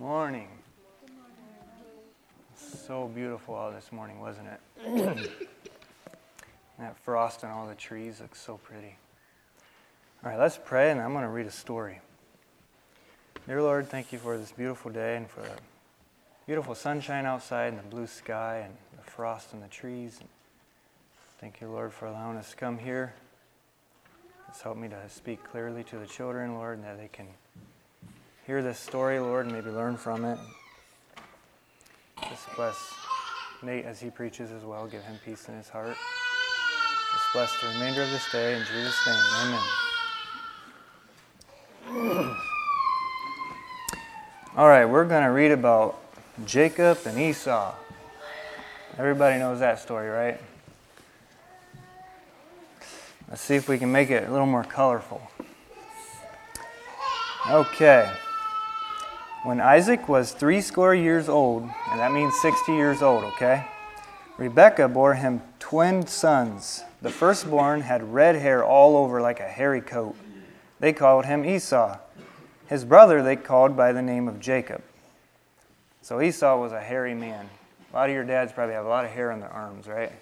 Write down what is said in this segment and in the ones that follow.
Morning. So beautiful out this morning, wasn't it? That frost on all the trees looks so pretty. All right, let's pray, and I'm going to read a story. Dear Lord, thank you for this beautiful day and for the beautiful sunshine outside and the blue sky and the frost on the trees. And thank you, Lord, for allowing us to come here. Just help me to speak clearly to the children, Lord, and that they can hear this story, Lord, and maybe learn from it. Just bless Nate as he preaches as well. Give him peace in his heart. Just bless the remainder of this day. In Jesus' name, amen. All right, we're going to read about Jacob and Esau. Everybody knows that story, right? Let's see if we can make it a little more colorful. Okay. When Isaac was 80 years old, and that means 60 years old, okay? Rebekah bore him twin sons. The firstborn had red hair all over like a hairy coat. They called him Esau. His brother they called by the name of Jacob. So Esau was a hairy man. A lot of your dads probably have a lot of hair on their arms, right?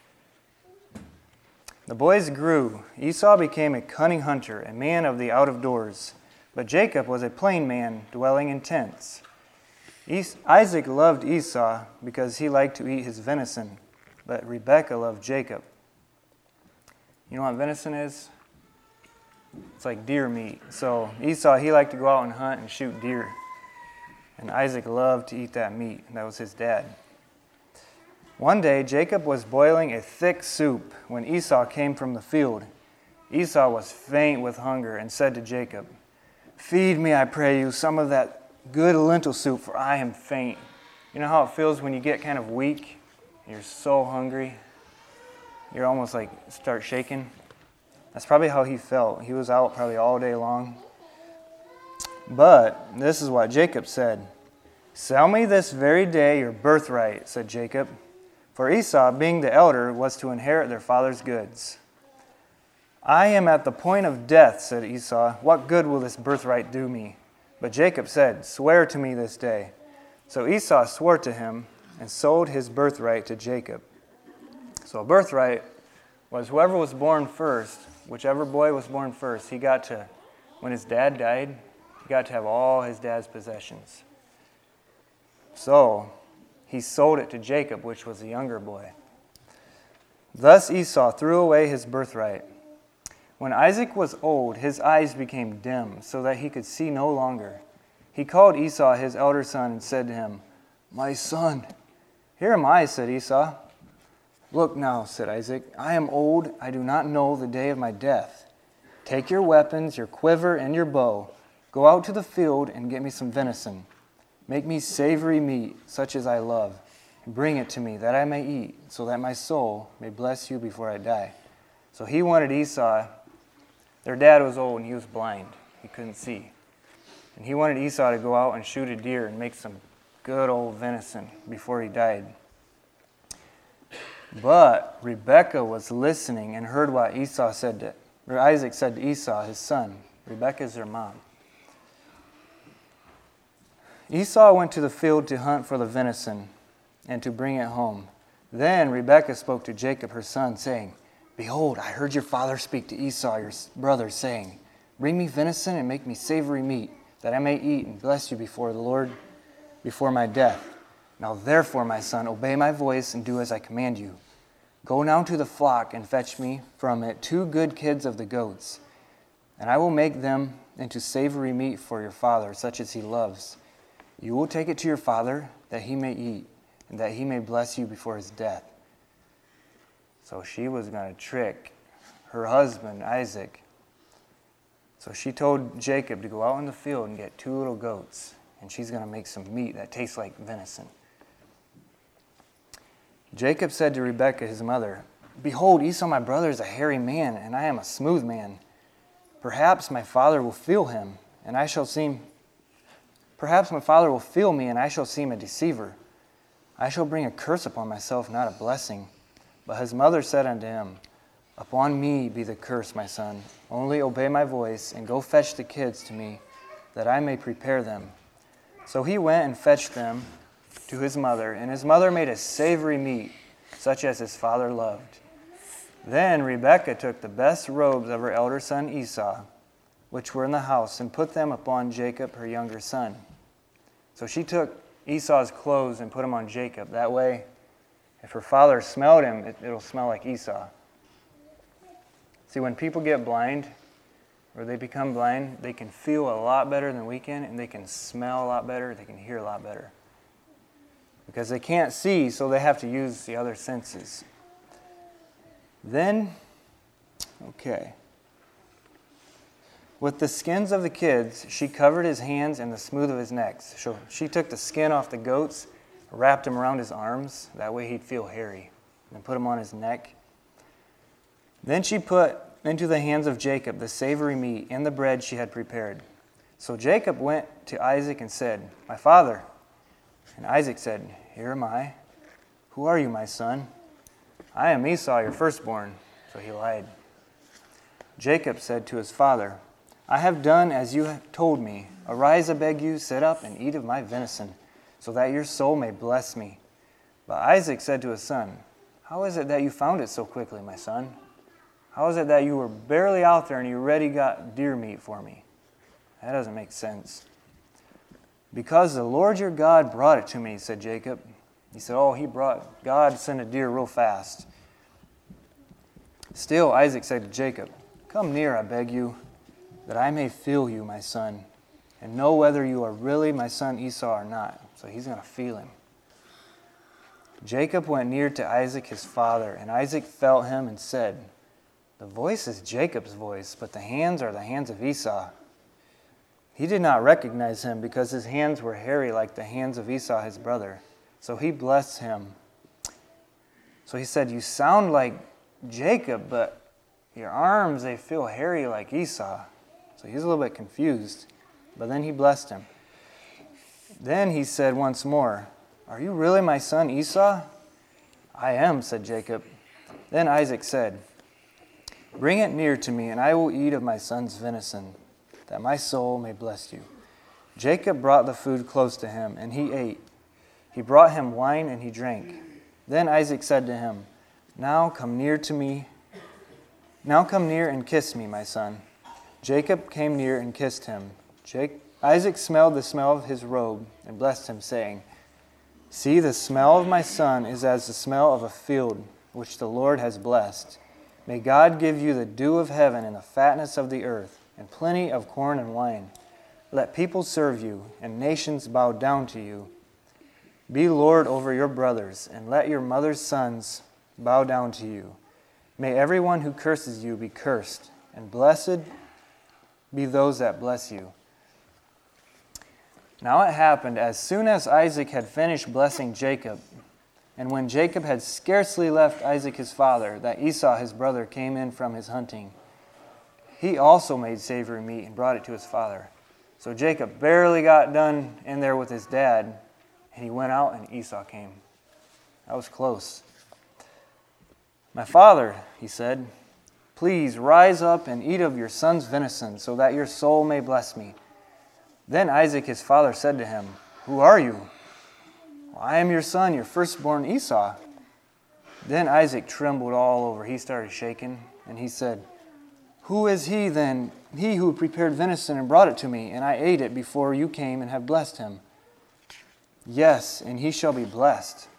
The boys grew. Esau became a cunning hunter, a man of the out of doors. But Jacob was a plain man, dwelling in tents. Isaac loved Esau because he liked to eat his venison, but Rebekah loved Jacob. You know what venison is? It's like deer meat. So Esau, he liked to go out and hunt and shoot deer. And Isaac loved to eat that meat. That was his dad. One day, Jacob was boiling a thick soup when Esau came from the field. Esau was faint with hunger and said to Jacob, "Feed me, I pray you, some of that good lentil soup, for I am faint." You know how it feels when you get kind of weak? You're so hungry. You're almost like start shaking. That's probably how he felt. He was out probably all day long. But this is what Jacob said. "Sell me this very day your birthright," said Jacob. For Esau, being the elder, was to inherit their father's goods. "I am at the point of death," said Esau. "What good will this birthright do me?" But Jacob said, "Swear to me this day." So Esau swore to him and sold his birthright to Jacob. So a birthright was whoever was born first, whichever boy was born first, he got to, when his dad died, he got to have all his dad's possessions. So he sold it to Jacob, which was the younger boy. Thus Esau threw away his birthright. When Isaac was old, his eyes became dim, so that he could see no longer. He called Esau his elder son and said to him, "My son." "Here am I," said Esau. "Look now," said Isaac, "I am old. I do not know the day of my death. Take your weapons, your quiver, and your bow. Go out to the field and get me some venison. Make me savory meat, such as I love, and bring it to me, that I may eat, so that my soul may bless you before I die." So he wanted Esau. Their dad was old and he was blind. He couldn't see. And he wanted Esau to go out and shoot a deer and make some good old venison before he died. But Rebekah was listening and heard what Isaac said to Esau, his son. Rebekah's their mom. Esau went to the field to hunt for the venison and to bring it home. Then Rebekah spoke to Jacob, her son, saying, "Behold, I heard your father speak to Esau, your brother, saying, 'Bring me venison and make me savory meat, that I may eat and bless you before the Lord before my death. Now therefore, my son, obey my voice and do as I command you. Go now to the flock and fetch me from it 2 good kids of the goats, and I will make them into savory meat for your father, such as he loves. You will take it to your father, that he may eat, and that he may bless you before his death.'" So she was going to trick her husband, Isaac. So she told Jacob to go out in the field and get 2 little goats, and she's going to make some meat that tastes like venison. Jacob said to Rebekah, his mother, "Behold, Esau my brother is a hairy man, and I am a smooth man. Perhaps my father will feel him, and I shall seem... Perhaps my father will feel me, and I shall seem a deceiver. I shall bring a curse upon myself, not a blessing." But his mother said unto him, "Upon me be the curse, my son. Only obey my voice, and go fetch the kids to me, that I may prepare them." So he went and fetched them to his mother, and his mother made a savory meat, such as his father loved. Then Rebekah took the best robes of her elder son Esau, which were in the house, and put them upon Jacob, her younger son. So she took Esau's clothes and put them on Jacob. That way, if her father smelled him, it'll smell like Esau. See, when people get blind, or they become blind, they can feel a lot better than we can, and they can smell a lot better, they can hear a lot better. Because they can't see, so they have to use the other senses. Then, with the skins of the kids, she covered his hands and the smooth of his neck. So she took the skin off the goats, wrapped him around his arms, that way he'd feel hairy, and put him on his neck. Then she put into the hands of Jacob the savory meat and the bread she had prepared. So Jacob went to Isaac and said, "My father." And Isaac said, "Here am I. Who are you, my son?" "I am Esau, your firstborn." So he lied. Jacob said to his father, "I have done as you have told me. Arise, I beg you, sit up and eat of my venison, so that your soul may bless me." But Isaac said to his son, "How is it that you found it so quickly, my son? How is it that you were barely out there and you already got deer meat for me? That doesn't make sense." "Because the Lord your God brought it to me," said Jacob. He said, God sent a deer real fast. Still, Isaac said to Jacob, "Come near, I beg you, that I may feel you, my son, and know whether you are really my son Esau or not." So he's going to feel him. Jacob went near to Isaac his father, and Isaac felt him and said, "The voice is Jacob's voice, but the hands are the hands of Esau." He did not recognize him because his hands were hairy like the hands of Esau his brother. So he blessed him. So he said, "You sound like Jacob, but your arms, they feel hairy like Esau." So he's a little bit confused, but then he blessed him. Then he said once more, "Are you really my son Esau?" "I am," said Jacob. Then Isaac said, "Bring it near to me, and I will eat of my son's venison, that my soul may bless you." Jacob brought the food close to him, and he ate. He brought him wine, and he drank. Then Isaac said to him, Now come near and kiss me, my son." Jacob came near and kissed him. Isaac smelled the smell of his robe and blessed him, saying, "See, the smell of my son is as the smell of a field which the Lord has blessed. May God give you the dew of heaven and the fatness of the earth, and plenty of corn and wine. Let people serve you, and nations bow down to you. Be Lord over your brothers, and let your mother's sons bow down to you. May everyone who curses you be cursed, and blessed be those that bless you." Now it happened, as soon as Isaac had finished blessing Jacob, and when Jacob had scarcely left Isaac his father, that Esau his brother came in from his hunting. He also made savory meat and brought it to his father. So Jacob barely got done in there with his dad, and he went out and Esau came. That was close. "My father," he said, "please rise up and eat of your son's venison, so that your soul may bless me." Then Isaac his father said to him, "Who are you?" "I am your son, your firstborn Esau." Then Isaac trembled all over. He started shaking, and he said, "Who is he then, he who prepared venison and brought it to me, and I ate it before you came and have blessed him?" "Yes, and he shall be blessed."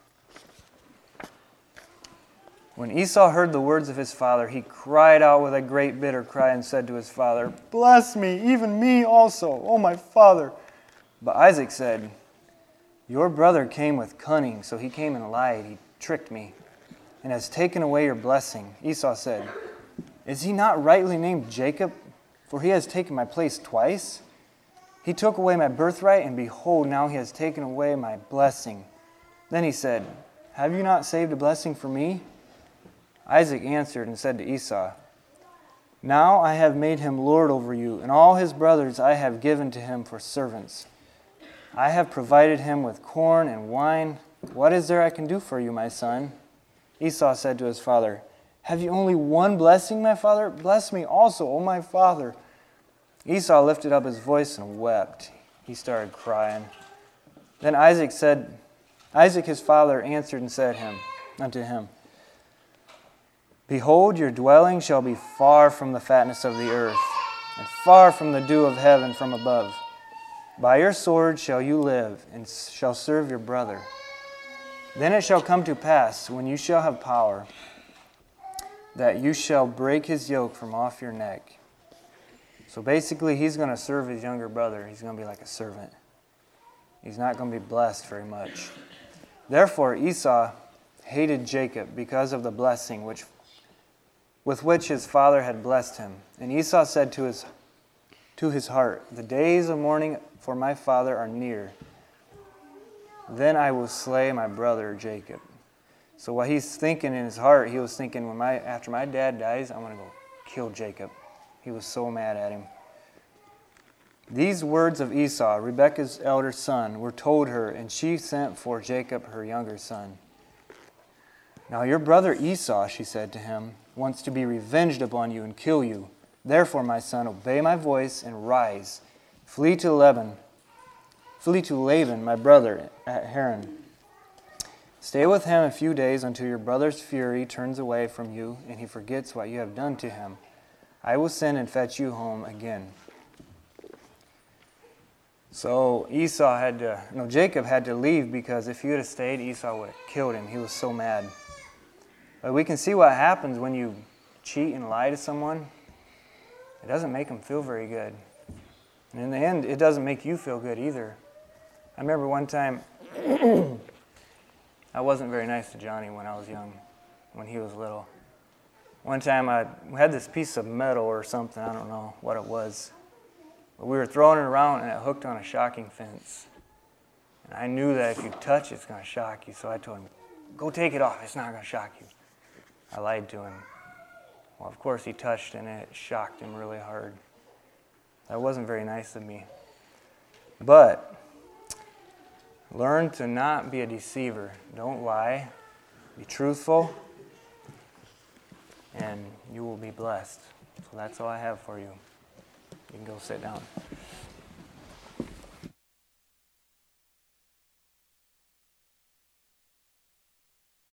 When Esau heard the words of his father, he cried out with a great bitter cry and said to his father, "Bless me, even me also, O my father." But Isaac said, "Your brother came with cunning, so he came and lied. He tricked me and has taken away your blessing." Esau said, "Is he not rightly named Jacob? For he has taken my place twice. He took away my birthright, and behold, now he has taken away my blessing." Then he said, "Have you not saved a blessing for me?" Isaac answered and said to Esau, "Now I have made him lord over you, and all his brothers I have given to him for servants. I have provided him with corn and wine. What is there I can do for you, my son?" Esau said to his father, "Have you only one blessing, my father? Bless me also, O my father." Esau lifted up his voice and wept. He started crying. Then Isaac his father answered and said unto him, Behold, your dwelling shall be far from the fatness of the earth, and far from the dew of heaven from above. By your sword shall you live, and shall serve your brother. Then it shall come to pass, when you shall have power, that you shall break his yoke from off your neck. So basically, he's going to serve his younger brother. He's going to be like a servant. He's not going to be blessed very much. Therefore, Esau hated Jacob because of the blessing with which his father had blessed him. And Esau said to his heart, The days of mourning for my father are near. Then I will slay my brother Jacob. So what he's thinking in his heart, he was thinking, after my dad dies, I'm going to go kill Jacob. He was so mad at him. These words of Esau, Rebekah's elder son, were told her, and she sent for Jacob, her younger son. Now your brother Esau, she said to him, wants to be revenged upon you and kill you. Therefore, my son, obey my voice and rise. Flee to Laban, my brother, at Haran. Stay with him a few days until your brother's fury turns away from you and he forgets what you have done to him. I will send and fetch you home again. So Jacob had to leave because if he would have stayed, Esau would have killed him. He was so mad. But we can see what happens when you cheat and lie to someone. It doesn't make them feel very good. And in the end, it doesn't make you feel good either. I remember one time, I wasn't very nice to Johnny when I was young, when he was little. One time we had this piece of metal or something, I don't know what it was. But we were throwing it around and it hooked on a shocking fence. And I knew that if you touch it, it's going to shock you. So I told him, go take it off, it's not going to shock you. I lied to him. Well, of course he touched and it shocked him really hard. That wasn't very nice of me. But learn to not be a deceiver. Don't lie. Be truthful. And you will be blessed. So that's all I have for you. You can go sit down.